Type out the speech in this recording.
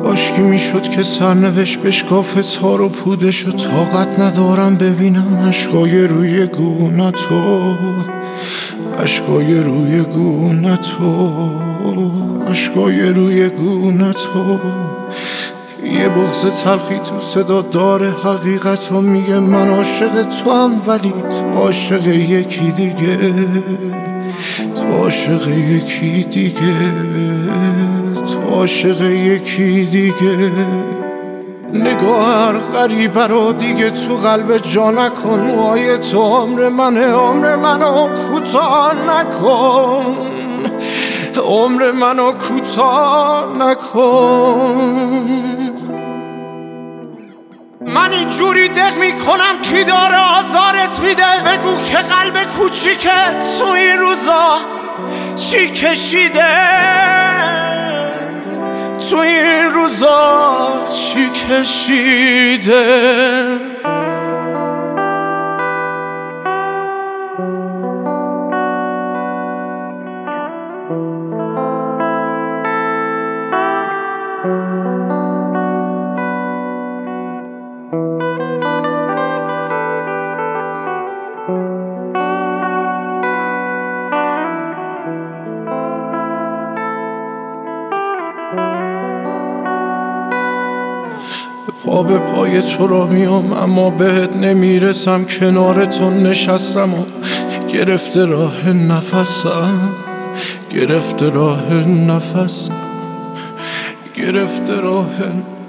کاشکی میشد که سرنوشت بشکاف تار و پودش و طاقت ندارم ببینم اشکای روی گونتو، اشکای روی گونتو، اشکای روی گونتو. یه بغض تلخی تو صدا داره حقیقت و میگه من عاشق تو هم، ولی تو عاشق یکی دیگه، تو عاشق یکی دیگه، تو عاشق یکی دیگه. نگاه هر غریبه رو دیگه تو قلب جا نکن، موهای تو عمر منه، عمر منو کوتاه نکن، عمر منو کوتاه نکن. من اینجوری دق میکنم کی داره آزارت میده؟ بگو که قلب کوچیکت تو این روزا چی کشیده، تو این روزا چی کشیده. پا به پای تو را میام اما بهت نمیرسم، کنار تو نشستم و گرفته راه نفسم، گرفته راه نفسم، گرفته راه